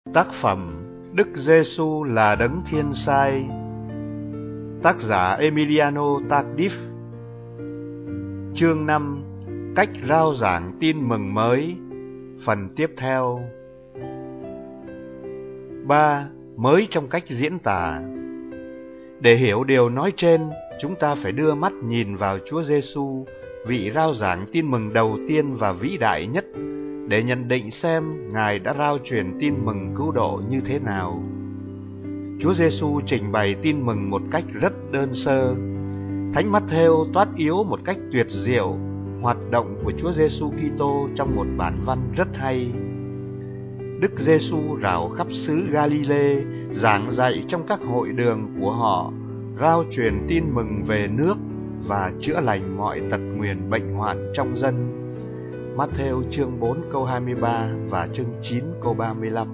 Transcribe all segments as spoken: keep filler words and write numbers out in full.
Tác phẩm Đức Giêsu là đấng thiên sai. Tác giả Emiliano Tardif. Chương năm. Cách rao giảng tin mừng mới. Phần tiếp theo. ba. Mới trong cách diễn tả. Để hiểu điều nói trên, chúng ta phải đưa mắt nhìn vào Chúa Giêsu, vị rao giảng tin mừng đầu tiên và vĩ đại nhất, để nhận định xem Ngài đã rao truyền tin mừng cứu độ như thế nào. Chúa Giêsu trình bày tin mừng một cách rất đơn sơ. Thánh Mát-thêu toát yếu một cách tuyệt diệu hoạt động của Chúa Giêsu Kitô trong một bản văn rất hay. Đức Giêsu rảo khắp xứ Galile, giảng dạy trong các hội đường của họ, rao truyền tin mừng về nước và chữa lành mọi tật nguyền bệnh hoạn trong dân. Mát-thêu chương bốn câu hai mươi ba và chương chín câu ba mươi lăm.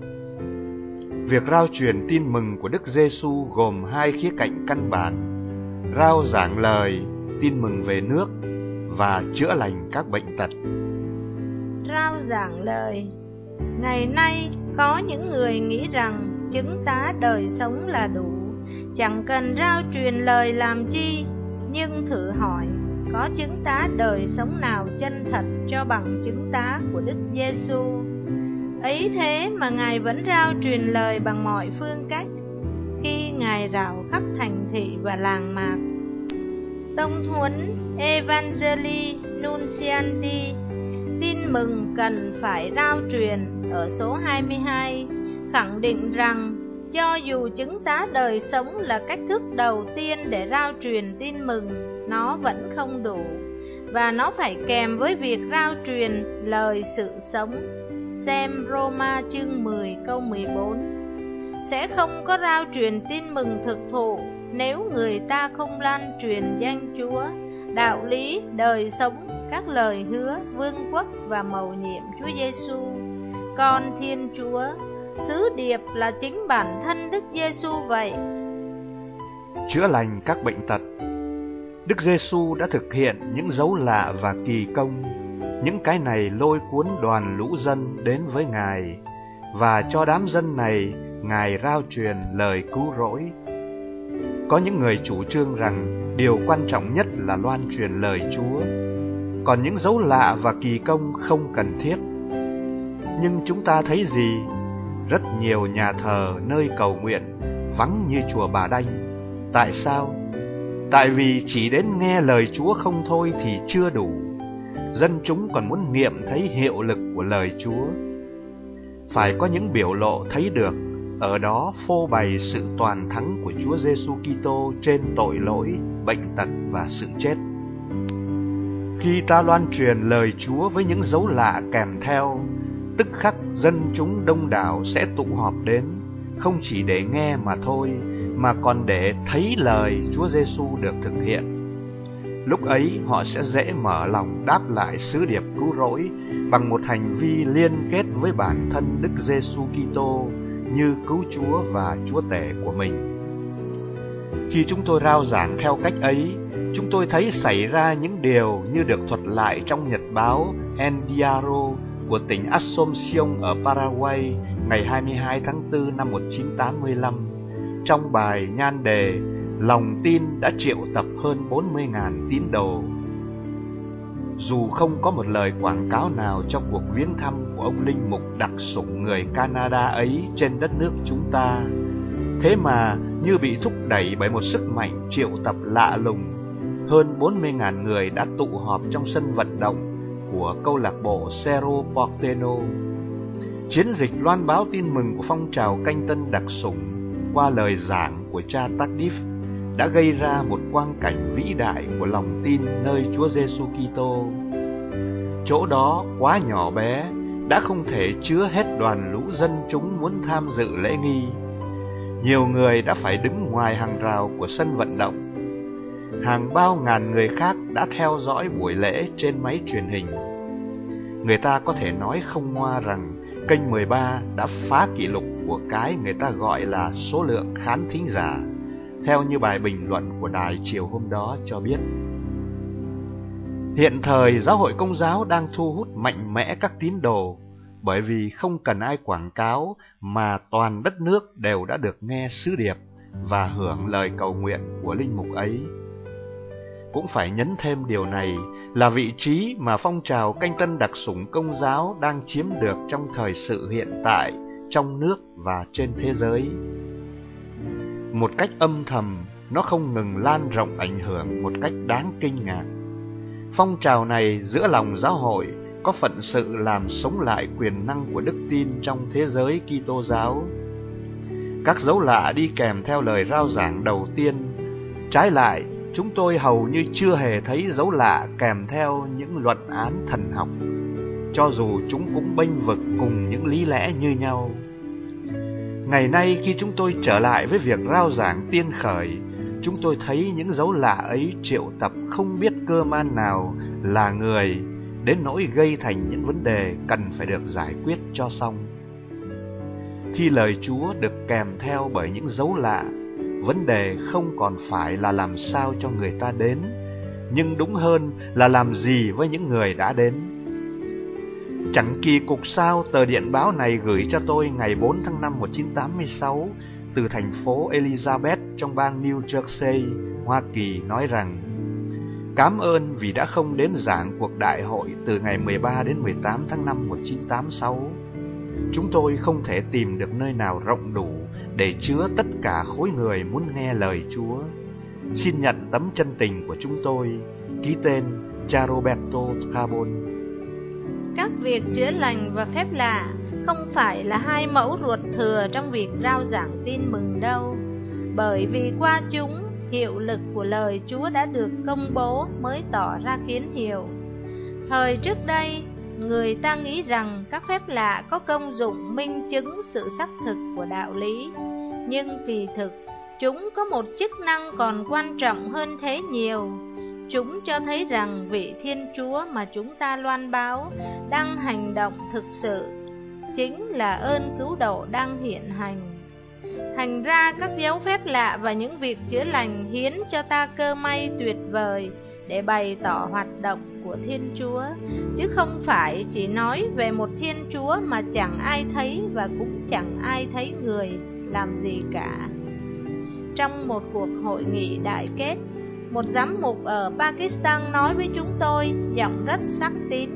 Việc rao truyền tin mừng của Đức Giêsu gồm hai khía cạnh căn bản: rao giảng lời, tin mừng về nước và chữa lành các bệnh tật. Rao giảng lời. Ngày nay có những người nghĩ rằng chứng tá đời sống là đủ, chẳng cần rao truyền lời làm chi. Nhưng thử hỏi, có chứng tá đời sống nào chân thật cho bằng chứng tá của Đức Giêsu? Ấy thế mà Ngài vẫn rao truyền lời bằng mọi phương cách, khi Ngài rảo khắp thành thị và làng mạc. Tông huấn Evangelii Nuntiandi, tin mừng cần phải rao truyền, ở số hai mươi hai, khẳng định rằng cho dù chứng tá đời sống là cách thức đầu tiên để rao truyền tin mừng, nó vẫn không đủ, và nó phải kèm với việc rao truyền lời sự sống. Xem Roma chương mười câu mười bốn. Sẽ không có rao truyền tin mừng thực thụ nếu người ta không lan truyền danh Chúa, đạo lý, đời sống, các lời hứa, vương quốc và mầu nhiệm Chúa Giêsu, Con Thiên Chúa. Sứ điệp là chính bản thân Đức Giêsu vậy. Chữa lành các bệnh tật. Đức Giêsu đã thực hiện những dấu lạ và kỳ công. Những cái này lôi cuốn đoàn lũ dân đến với Ngài, và cho đám dân này Ngài rao truyền lời cứu rỗi. Có những người chủ trương rằng điều quan trọng nhất là loan truyền lời Chúa, còn những dấu lạ và kỳ công không cần thiết. Nhưng chúng ta thấy gì? Rất nhiều nhà thờ nơi cầu nguyện vắng như chùa Bà Đanh. Tại sao? Tại vì chỉ đến nghe lời Chúa không thôi thì chưa đủ. Dân chúng còn muốn nghiệm thấy hiệu lực của lời Chúa. Phải có những biểu lộ thấy được, ở đó phô bày sự toàn thắng của Chúa Giêsu Kitô trên tội lỗi, bệnh tật và sự chết. Khi ta loan truyền lời Chúa với những dấu lạ kèm theo, tức khắc dân chúng đông đảo sẽ tụ họp đến, không chỉ để nghe mà thôi, mà còn để thấy lời Chúa Giêsu được thực hiện. Lúc ấy họ sẽ dễ mở lòng đáp lại sứ điệp cứu rỗi bằng một hành vi liên kết với bản thân Đức Giêsu Kitô như cứu Chúa và Chúa tể của mình. Khi chúng tôi rao giảng theo cách ấy, chúng tôi thấy xảy ra những điều như được thuật lại trong nhật báo El Diario của tỉnh Asunción ở Paraguay ngày hai mươi hai tháng tư năm một nghìn chín trăm tám mươi lăm, trong bài nhan đề Lòng tin đã triệu tập hơn bốn mươi nghìn tín đồ. Dù không có một lời quảng cáo nào cho cuộc viếng thăm của ông linh mục đặc sủng người Canada ấy trên đất nước chúng ta, thế mà như bị thúc đẩy bởi một sức mạnh triệu tập lạ lùng, hơn bốn mươi nghìn người đã tụ họp trong sân vận động của câu lạc bộ Cerro Porteño. Chiến dịch loan báo tin mừng của phong trào canh tân đặc sủng qua lời giảng của cha Tardif đã gây ra một quang cảnh vĩ đại của lòng tin nơi Chúa Giêsu Kitô. Chỗ đó quá nhỏ bé, đã không thể chứa hết đoàn lũ dân chúng muốn tham dự lễ nghi. Nhiều người đã phải đứng ngoài hàng rào của sân vận động. Hàng bao ngàn người khác đã theo dõi buổi lễ trên máy truyền hình. Người ta có thể nói không ngoa rằng kênh mười ba đã phá kỷ lục của cái người ta gọi là số lượng khán thính giả, theo như bài bình luận của đài chiều hôm đó cho biết. Hiện thời giáo hội Công giáo đang thu hút mạnh mẽ các tín đồ bởi vì không cần ai quảng cáo mà toàn đất nước đều đã được nghe sứ điệp và hưởng lời cầu nguyện của linh mục ấy. Cũng phải nhấn thêm điều này là vị trí mà phong trào canh tân đặc sủng Công giáo đang chiếm được trong thời sự hiện tại, trong nước và trên thế giới. Một cách âm thầm, nó không ngừng lan rộng ảnh hưởng một cách đáng kinh ngạc. Phong trào này giữa lòng giáo hội có phận sự làm sống lại quyền năng của đức tin trong thế giới Kitô giáo. Các dấu lạ đi kèm theo lời rao giảng đầu tiên. Trái lại, chúng tôi hầu như chưa hề thấy dấu lạ kèm theo những luận án thần học, cho dù chúng cũng bênh vực cùng những lý lẽ như nhau. Ngày nay khi chúng tôi trở lại với việc rao giảng tiên khởi, chúng tôi thấy những dấu lạ ấy triệu tập không biết cơ man nào là người, đến nỗi gây thành những vấn đề cần phải được giải quyết cho xong. Khi lời Chúa được kèm theo bởi những dấu lạ, vấn đề không còn phải là làm sao cho người ta đến, nhưng đúng hơn là làm gì với những người đã đến. Chẳng kỳ cục sao tờ điện báo này gửi cho tôi ngày bốn tháng năm năm một nghìn chín trăm tám mươi sáu từ thành phố Elizabeth trong bang New Jersey, Hoa Kỳ nói rằng: Cảm ơn vì đã không đến giảng cuộc đại hội từ ngày mười ba đến mười tám tháng năm năm một nghìn chín trăm tám mươi sáu. Chúng tôi không thể tìm được nơi nào rộng đủ để chứa tất cả khối người muốn nghe lời Chúa. Xin nhận tấm chân tình của chúng tôi. Ký tên cha Roberto Carbon. Các việc chữa lành và phép lạ không phải là hai mẫu ruột thừa trong việc rao giảng tin mừng đâu, bởi vì qua chúng, hiệu lực của lời Chúa đã được công bố mới tỏ ra kiến hiệu. Thời trước đây, người ta nghĩ rằng các phép lạ có công dụng minh chứng sự xác thực của đạo lý, nhưng kỳ thực chúng có một chức năng còn quan trọng hơn thế nhiều. Chúng cho thấy rằng vị Thiên Chúa mà chúng ta loan báo đang hành động thực sự, chính là ơn cứu độ đang hiện hành. Thành ra các dấu phép lạ và những việc chữa lành hiến cho ta cơ may tuyệt vời để bày tỏ hoạt động của Thiên Chúa, chứ không phải chỉ nói về một Thiên Chúa mà chẳng ai thấy và cũng chẳng ai thấy người làm gì cả. Trong một cuộc hội nghị đại kết, một giám mục ở Pakistan nói với chúng tôi, giọng rất sắc tín: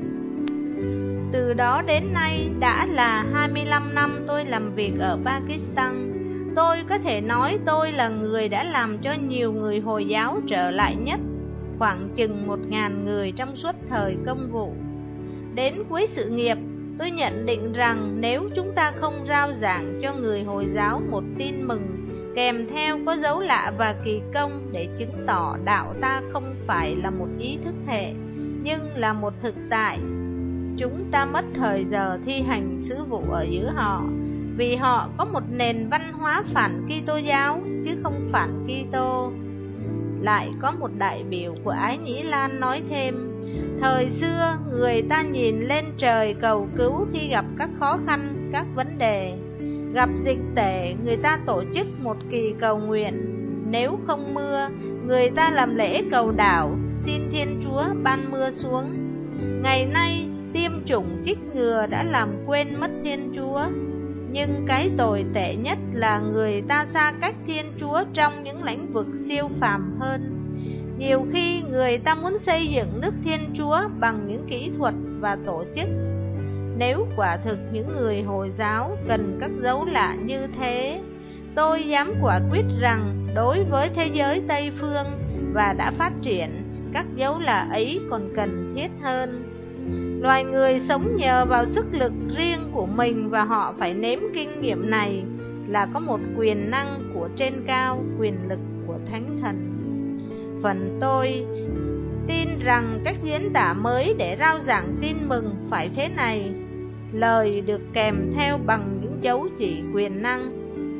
Từ đó đến nay đã là hai mươi lăm năm tôi làm việc ở Pakistan. Tôi có thể nói tôi là người đã làm cho nhiều người Hồi giáo trở lại nhất, khoảng chừng một ngàn người trong suốt thời công vụ. Đến cuối sự nghiệp, tôi nhận định rằng nếu chúng ta không rao giảng cho người Hồi giáo một tin mừng kèm theo có dấu lạ và kỳ công để chứng tỏ đạo ta không phải là một ý thức hệ, nhưng là một thực tại, chúng ta mất thời giờ thi hành sứ vụ ở giữa họ, vì họ có một nền văn hóa phản Kitô giáo chứ không phản Kitô. Lại có một đại biểu của Ái Nhĩ Lan nói thêm: thời xưa người ta nhìn lên trời cầu cứu khi gặp các khó khăn, các vấn đề. Gặp dịch tễ, người ta tổ chức một kỳ cầu nguyện. Nếu không mưa, người ta làm lễ cầu đảo, xin Thiên Chúa ban mưa xuống. Ngày nay, tiêm chủng chích ngừa đã làm quên mất Thiên Chúa. Nhưng cái tồi tệ nhất là người ta xa cách Thiên Chúa trong những lĩnh vực siêu phàm hơn. Nhiều khi người ta muốn xây dựng nước Thiên Chúa bằng những kỹ thuật và tổ chức. Nếu quả thực những người Hồi giáo cần các dấu lạ như thế, tôi dám quả quyết rằng đối với thế giới Tây Phương và đã phát triển, các dấu lạ ấy còn cần thiết hơn. Loài người sống nhờ vào sức lực riêng của mình và họ phải nếm kinh nghiệm này là có một quyền năng của trên cao, quyền lực của Thánh Thần. Phần tôi tin rằng cách diễn tả mới để rao giảng tin mừng phải thế này: lời được kèm theo bằng những dấu chỉ quyền năng.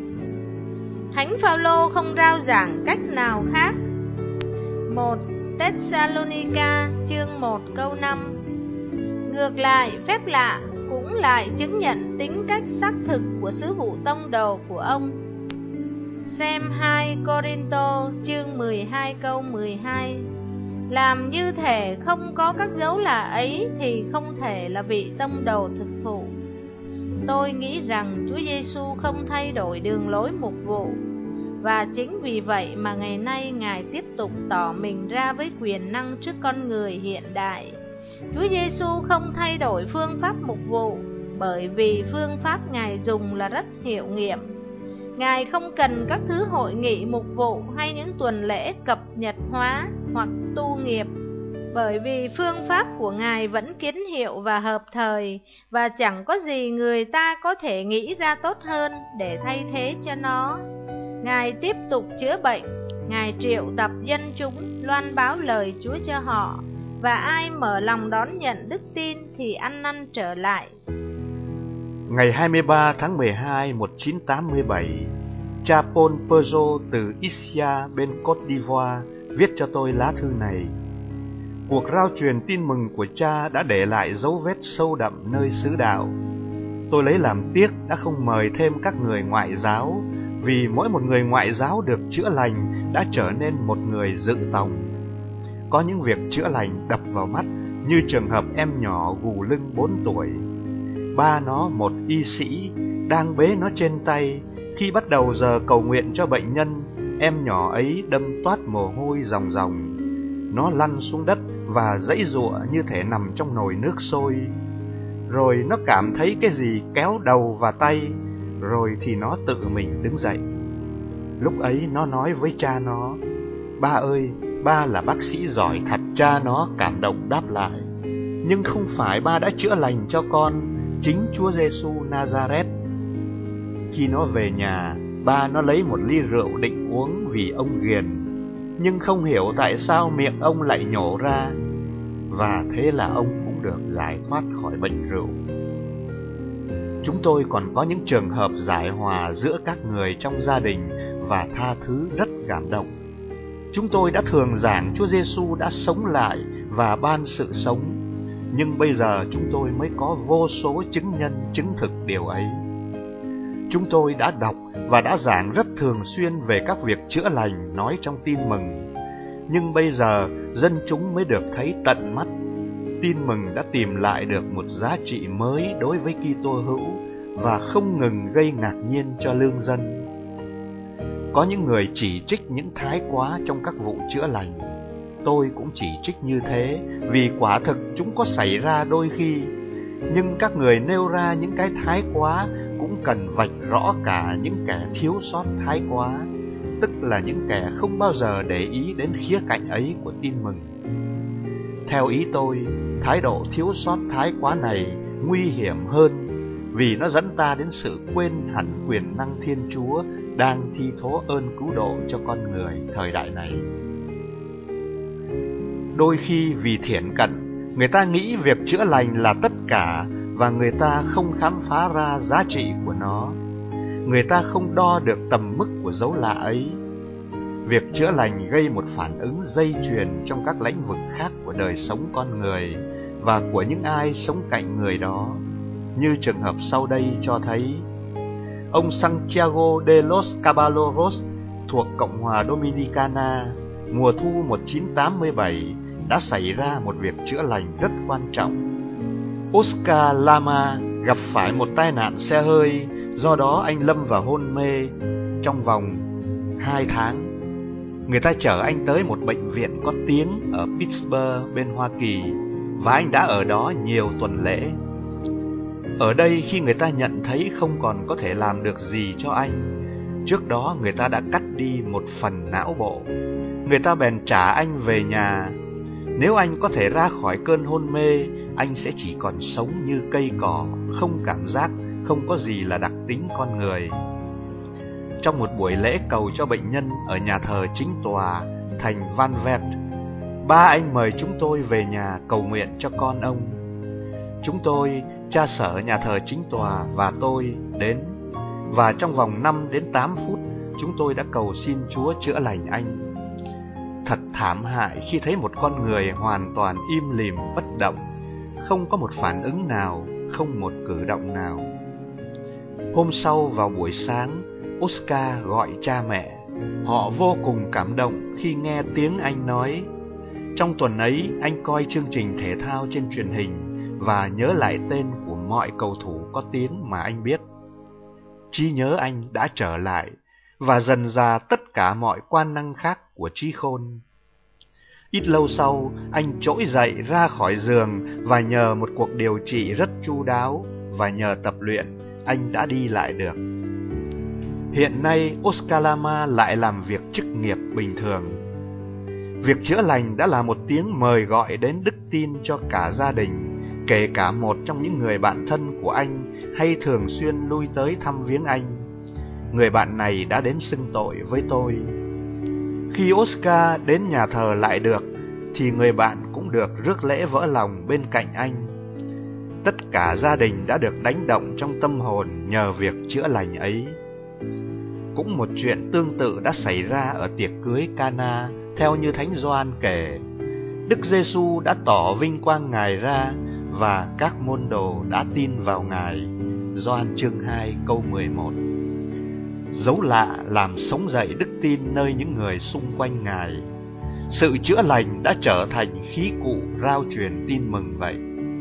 Thánh Phaolô không rao giảng cách nào khác. một Thessalonica chương một câu năm. Ngược lại, phép lạ cũng lại chứng nhận tính cách xác thực của sứ vụ tông đồ của ông. Xem hai Cô-rinh-tô chương mười hai câu mười hai. Làm như thể không có các dấu lạ ấy thì không thể là vị tông đồ thực thụ. tôi nghĩ rằng Chúa Giêsu không thay đổi đường lối mục vụ, và chính vì vậy mà ngày nay Ngài tiếp tục tỏ mình ra với quyền năng trước con người hiện đại. Chúa Giêsu không thay đổi phương pháp mục vụ, bởi vì phương pháp Ngài dùng là rất hiệu nghiệm. Ngài không cần các thứ hội nghị mục vụ hay những tuần lễ cập nhật hóa hoặc tu nghiệp, bởi vì phương pháp của Ngài vẫn kiến hiệu và hợp thời, và chẳng có gì người ta có thể nghĩ ra tốt hơn để thay thế cho nó. Ngài tiếp tục chữa bệnh, Ngài triệu tập dân chúng, loan báo lời Chúa cho họ, và ai mở lòng đón nhận đức tin thì ăn năn trở lại. Ngày hai mươi ba tháng mười hai một nghìn chín trăm tám mươi bảy, cha Paul Peugeot từ Isia bên Côte d'Ivoire viết cho tôi lá thư này. Cuộc rao truyền tin mừng của cha đã để lại dấu vết sâu đậm nơi xứ đạo. Tôi lấy làm tiếc đã không mời thêm các người ngoại giáo, vì mỗi một người ngoại giáo được chữa lành đã trở nên một người dự tòng. Có những việc chữa lành đập vào mắt, như trường hợp em nhỏ gù lưng bốn tuổi. Ba nó, một y sĩ, đang bế nó trên tay. Khi bắt đầu giờ cầu nguyện cho bệnh nhân, em nhỏ ấy đâm toát mồ hôi ròng ròng. Nó lăn xuống đất và giãy giụa như thể nằm trong nồi nước sôi. Rồi nó cảm thấy cái gì kéo đầu và tay, rồi thì nó tự mình đứng dậy. Lúc ấy nó nói với cha nó: "Ba ơi, ba là bác sĩ giỏi thật." Cha nó cảm động đáp lại: "Nhưng không phải ba đã chữa lành cho con, chính Chúa Giêsu Nazareth." Khi nó về nhà, ba nó lấy một ly rượu định uống vì ông ghiền, nhưng không hiểu tại sao miệng ông lại nhổ ra, và thế là ông cũng được giải thoát khỏi bệnh rượu. Chúng tôi còn có những trường hợp giải hòa giữa các người trong gia đình và tha thứ rất cảm động. Chúng tôi đã thường giảng Chúa Giêsu đã sống lại và ban sự sống, nhưng bây giờ chúng tôi mới có vô số chứng nhân chứng thực điều ấy. Chúng tôi đã đọc và đã giảng rất thường xuyên về các việc chữa lành nói trong tin mừng, nhưng bây giờ dân chúng mới được thấy tận mắt. Tin mừng đã tìm lại được một giá trị mới đối với Kitô hữu và không ngừng gây ngạc nhiên cho lương dân. Có những người chỉ trích những thái quá trong các vụ chữa lành. Tôi cũng chỉ trích như thế, vì quả thực chúng có xảy ra đôi khi. Nhưng các người nêu ra những cái thái quá cũng cần vạch rõ cả những kẻ thiếu sót thái quá, tức là những kẻ không bao giờ để ý đến khía cạnh ấy của tin mừng. Theo ý tôi, thái độ thiếu sót thái quá này nguy hiểm hơn, vì nó dẫn ta đến sự quên hẳn quyền năng Thiên Chúa đang thi thố ơn cứu độ cho con người thời đại này. Đôi khi vì thiển cận, người ta nghĩ việc chữa lành là tất cả, và người ta không khám phá ra giá trị của nó. Người ta không đo được tầm mức của dấu lạ ấy. Việc chữa lành gây một phản ứng dây chuyền trong các lĩnh vực khác của đời sống con người và của những ai sống cạnh người đó, như trường hợp sau đây cho thấy. Ông Santiago de los Caballeros thuộc Cộng hòa Dominicana, mùa thu một nghìn chín trăm tám mươi bảy đã xảy ra một việc chữa lành rất quan trọng. Oscar Lama gặp phải một tai nạn xe hơi, do đó anh lâm vào hôn mê trong vòng hai tháng. Người ta chở anh tới một bệnh viện có tiếng ở Pittsburgh bên Hoa Kỳ, và anh đã ở đó nhiều tuần lễ. Ở đây, khi người ta nhận thấy không còn có thể làm được gì cho anh, trước đó người ta đã cắt đi một phần não bộ, người ta bèn trả anh về nhà. Nếu anh có thể ra khỏi cơn hôn mê, anh sẽ chỉ còn sống như cây cỏ, không cảm giác, không có gì là đặc tính con người. Trong một buổi lễ cầu cho bệnh nhân ở nhà thờ chính tòa thành Van Vert, ba anh mời chúng tôi về nhà cầu nguyện cho con ông. Chúng tôi, cha sở nhà thờ chính tòa và tôi đến, và trong vòng năm đến tám phút, chúng tôi đã cầu xin Chúa chữa lành anh. Thật thảm hại khi thấy một con người hoàn toàn im lìm bất động, không có một phản ứng nào, không một cử động nào. Hôm sau vào buổi sáng, Oscar gọi cha mẹ. Họ vô cùng cảm động khi nghe tiếng anh nói. Trong tuần ấy, anh coi chương trình thể thao trên truyền hình và nhớ lại tên của mọi cầu thủ có tiếng mà anh biết. Trí nhớ anh đã trở lại, và dần dà tất cả mọi quan năng khác của trí khôn. Ít lâu sau, anh trỗi dậy ra khỏi giường và nhờ một cuộc điều trị rất chu đáo và nhờ tập luyện, anh đã đi lại được. Hiện nay, Oscar Lama lại làm việc chức nghiệp bình thường. Việc chữa lành đã là một tiếng mời gọi đến đức tin cho cả gia đình, kể cả một trong những người bạn thân của anh hay thường xuyên lui tới thăm viếng anh. Người bạn này đã đến xưng tội với tôi. Khi Oscar đến nhà thờ lại được, thì người bạn cũng được rước lễ vỡ lòng bên cạnh anh. Tất cả gia đình đã được đánh động trong tâm hồn nhờ việc chữa lành ấy. Cũng một chuyện tương tự đã xảy ra ở tiệc cưới Cana, theo như Thánh Gioan kể. Đức Giêsu đã tỏ vinh quang Ngài ra, và các môn đồ đã tin vào Ngài. Gioan chương hai câu mười một. Dấu lạ làm sống dậy đức tin nơi những người xung quanh Ngài. Sự chữa lành đã trở thành khí cụ rao truyền tin mừng vậy.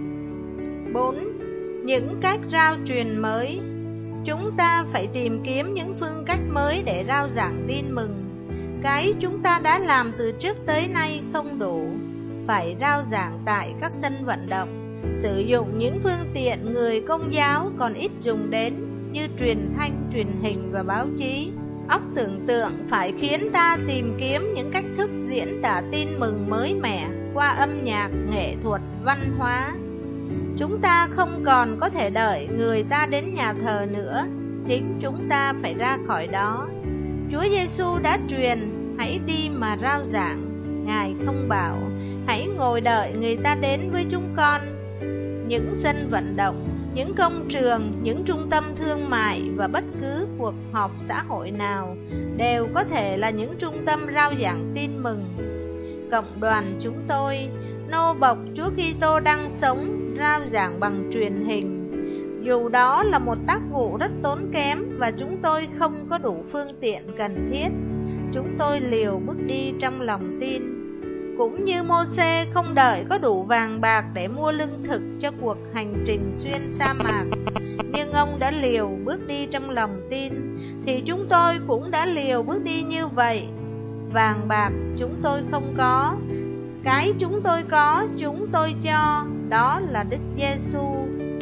bốn. Những cách rao truyền mới. Chúng ta phải tìm kiếm những phương cách mới để rao giảng tin mừng. Cái chúng ta đã làm từ trước tới nay không đủ. Phải rao giảng tại các sân vận động, sử dụng những phương tiện người Công giáo còn ít dùng đến, như truyền thanh, truyền hình và báo chí. Óc tưởng tượng phải khiến ta tìm kiếm những cách thức diễn tả tin mừng mới mẻ qua âm nhạc, nghệ thuật, văn hóa. Chúng ta không còn có thể đợi người ta đến nhà thờ nữa, chính chúng ta phải ra khỏi đó. Chúa Giêsu đã truyền, hãy đi mà rao giảng. Ngài không bảo, hãy ngồi đợi người ta đến với chúng con. Những sân vận động, những công trường, những trung tâm thương mại và bất cứ cuộc họp xã hội nào đều có thể là những trung tâm rao giảng tin mừng. Cộng đoàn chúng tôi, nô bộc Chúa Kitô đang sống, rao giảng bằng truyền hình. Dù đó là một tác vụ rất tốn kém và chúng tôi không có đủ phương tiện cần thiết, chúng tôi liều bước đi trong lòng tin. Cũng như Mô-sê không đợi có đủ vàng bạc để mua lương thực cho cuộc hành trình xuyên sa mạc, nhưng ông đã liều bước đi trong lòng tin, thì chúng tôi cũng đã liều bước đi như vậy. Vàng bạc chúng tôi không có, cái chúng tôi có chúng tôi cho, đó là Đức Giêsu.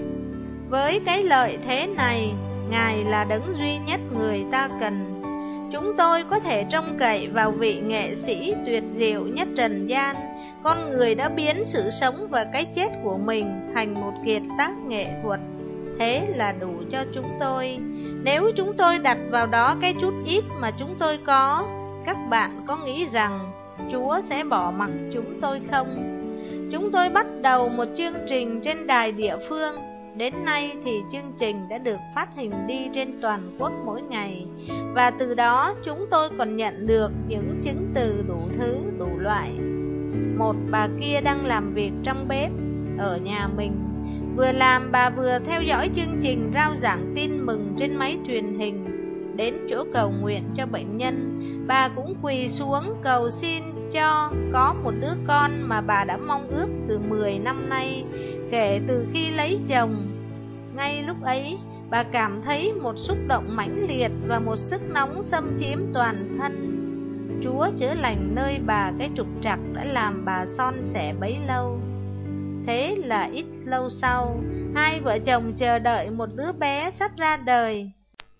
Với cái lợi thế này, Ngài là đấng duy nhất người ta cần. Chúng tôi có thể trông cậy vào vị nghệ sĩ tuyệt diệu nhất trần gian, con người đã biến sự sống và cái chết của mình thành một kiệt tác nghệ thuật. Thế là đủ cho chúng tôi. Nếu chúng tôi đặt vào đó cái chút ít mà chúng tôi có, các bạn có nghĩ rằng Chúa sẽ bỏ mặc chúng tôi không? Chúng tôi bắt đầu một chương trình trên đài địa phương. Đến nay thì chương trình đã được phát hình đi trên toàn quốc mỗi ngày, và từ đó chúng tôi còn nhận được những chứng từ đủ thứ đủ loại. Một bà kia đang làm việc trong bếp ở nhà mình, vừa làm bà vừa theo dõi chương trình rao giảng tin mừng trên máy truyền hình. Đến chỗ cầu nguyện cho bệnh nhân, bà cũng quỳ xuống cầu xin cho có một đứa con mà bà đã mong ước từ mười năm nay, kể từ khi lấy chồng. Ngay lúc ấy, bà cảm thấy một xúc động mãnh liệt và một sức nóng xâm chiếm toàn thân. Chúa chữa lành nơi bà cái trục trặc đã làm bà son sẻ bấy lâu. Thế là ít lâu sau, hai vợ chồng chờ đợi một đứa bé sắp ra đời,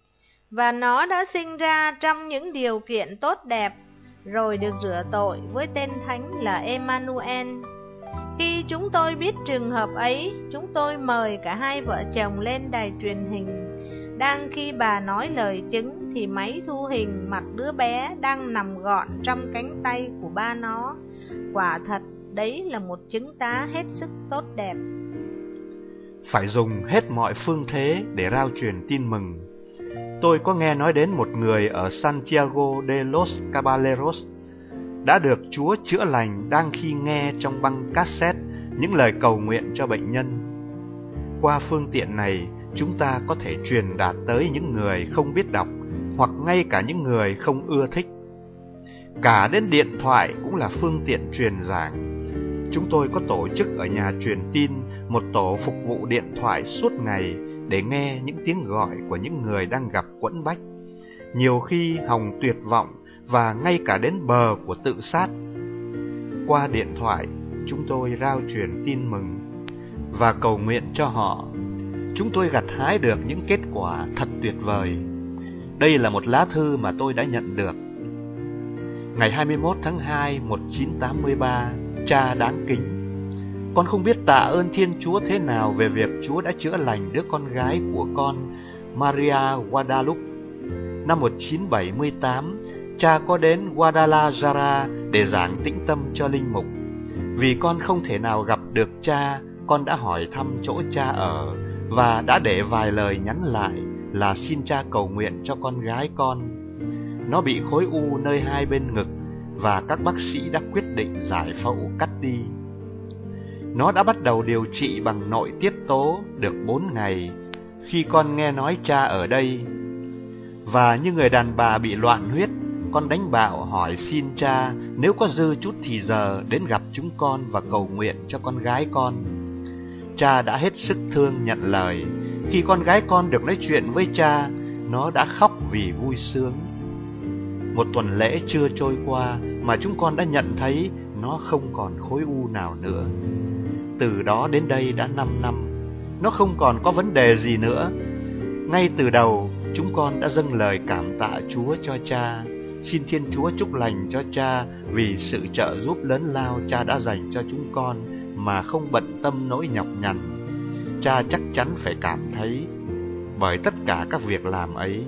và nó đã sinh ra trong những điều kiện tốt đẹp, rồi được rửa tội với tên thánh là Emmanuel. Khi chúng tôi biết trường hợp ấy, chúng tôi mời cả hai vợ chồng lên đài truyền hình. Đang khi bà nói lời chứng thì máy thu hình mặt đứa bé đang nằm gọn trong cánh tay của ba nó. Quả thật, đấy là một chứng tá hết sức tốt đẹp. Phải dùng hết mọi phương thế để rao truyền tin mừng. Tôi có nghe nói đến một người ở Santiago de los Caballeros đã được Chúa chữa lành đang khi nghe trong băng cassette những lời cầu nguyện cho bệnh nhân. Qua phương tiện này, chúng ta có thể truyền đạt tới những người không biết đọc, hoặc ngay cả những người không ưa thích. Cả đến điện thoại cũng là phương tiện truyền giảng. chúng tôi có tổ chức ở nhà truyền tin một tổ phục vụ điện thoại suốt ngày để nghe những tiếng gọi của những người đang gặp quẫn bách, nhiều khi hòng tuyệt vọng và ngay cả đến bờ của tự sát. Qua điện thoại, chúng tôi rao truyền tin mừng và cầu nguyện cho họ. Chúng tôi gặt hái được những kết quả thật tuyệt vời. Đây là một lá thư mà tôi đã nhận được. Ngày hai mươi mốt tháng hai năm một nghìn chín trăm tám mươi ba, cha đáng kính, con không biết tạ ơn Thiên Chúa thế nào về việc Chúa đã chữa lành đứa con gái của con, Maria Guadalupe. Năm một nghìn chín trăm bảy mươi tám, cha có đến Guadalajara để giảng tĩnh tâm cho linh mục. Vì con không thể nào gặp được cha, con đã hỏi thăm chỗ cha ở và đã để vài lời nhắn lại là xin cha cầu nguyện cho con gái con. Nó bị khối u nơi hai bên ngực và các bác sĩ đã quyết định giải phẫu cắt đi. Nó đã bắt đầu điều trị bằng nội tiết tố được bốn ngày khi con nghe nói cha ở đây. Và như người đàn bà bị loạn huyết, con đánh bạo hỏi xin cha nếu có dư chút thì giờ đến gặp chúng con và cầu nguyện cho con gái con. Cha đã hết sức thương nhận lời. Khi con gái con được nói chuyện với cha, nó đã khóc vì vui sướng. Một tuần lễ chưa trôi qua mà chúng con đã nhận thấy nó không còn khối u nào nữa. Từ đó đến đây đã năm năm, nó không còn có vấn đề gì nữa. Ngay từ đầu, chúng con đã dâng lời cảm tạ Chúa cho cha, xin Thiên Chúa chúc lành cho cha vì sự trợ giúp lớn lao cha đã dành cho chúng con mà không bận tâm nỗi nhọc nhằn. Cha chắc chắn phải cảm thấy bởi tất cả các việc làm ấy.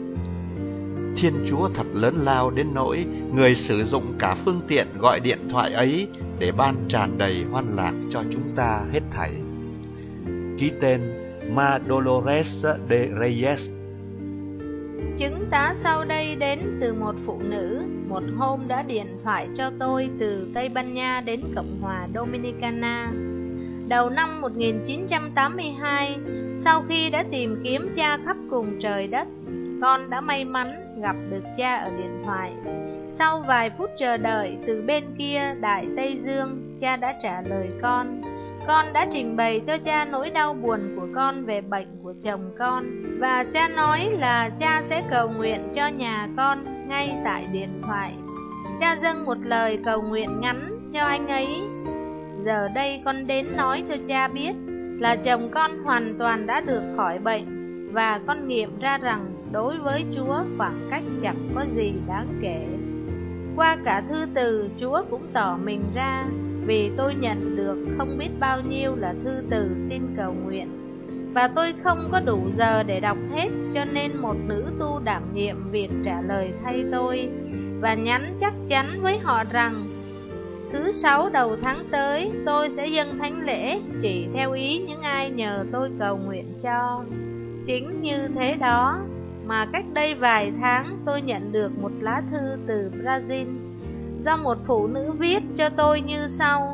Thiên Chúa thật lớn lao đến nỗi người sử dụng cả phương tiện gọi điện thoại ấy để ban tràn đầy hoan lạc cho chúng ta hết thảy. Ký tên Ma Dolores de Reyes. Chứng tá sau đây đến từ một phụ nữ, một hôm đã điện thoại cho tôi từ Tây Ban Nha đến Cộng hòa Dominicana. Đầu năm một nghìn chín trăm tám mươi hai, sau khi đã tìm kiếm cha khắp cùng trời đất, con đã may mắn gặp được cha ở điện thoại. Sau vài phút chờ đợi từ bên kia Đại Tây Dương, cha đã trả lời con. Con đã trình bày cho cha nỗi đau buồn của con về bệnh của chồng con, và cha nói là cha sẽ cầu nguyện cho nhà con ngay tại điện thoại. Cha dâng một lời cầu nguyện ngắn cho anh ấy. Giờ đây con đến nói cho cha biết là chồng con hoàn toàn đã được khỏi bệnh, và con nghiệm ra rằng đối với Chúa khoảng cách chẳng có gì đáng kể. Qua cả thư từ, Chúa cũng tỏ mình ra, vì tôi nhận được không biết bao nhiêu là thư từ xin cầu nguyện, và tôi không có đủ giờ để đọc hết, cho nên một nữ tu đảm nhiệm việc trả lời thay tôi, và nhắn chắc chắn với họ rằng thứ sáu đầu tháng tới tôi sẽ dâng thánh lễ chỉ theo ý những ai nhờ tôi cầu nguyện cho. Chính như thế đó mà cách đây vài tháng tôi nhận được một lá thư từ Brazil do một phụ nữ viết cho tôi như sau: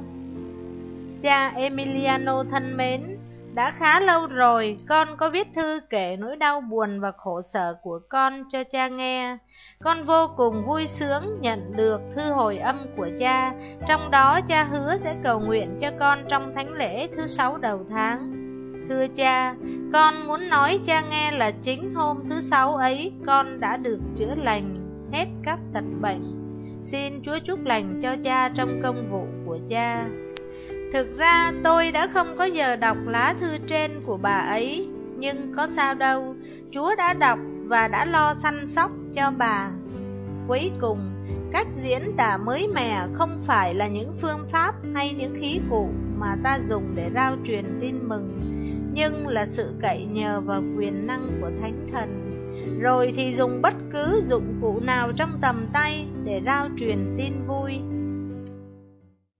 Cha Emiliano thân mến, đã khá lâu rồi con có viết thư kể nỗi đau buồn và khổ sở của con cho cha nghe. Con vô cùng vui sướng nhận được thư hồi âm của cha, trong đó cha hứa sẽ cầu nguyện cho con trong thánh lễ thứ sáu đầu tháng. Thưa cha, con muốn nói cha nghe là chính hôm thứ sáu ấy con đã được chữa lành hết các tật bệnh. Xin Chúa chúc lành cho cha trong công vụ của cha. Thực ra tôi đã không có giờ đọc lá thư trên của bà ấy, nhưng có sao đâu, Chúa đã đọc và đã lo săn sóc cho bà. Cuối cùng, cách diễn tả mới mẻ không phải là những phương pháp hay những khí cụ mà ta dùng để rao truyền tin mừng, nhưng là sự cậy nhờ vào quyền năng của Thánh Thần. Rồi thì dùng bất cứ dụng cụ nào trong tầm tay để rao truyền tin vui.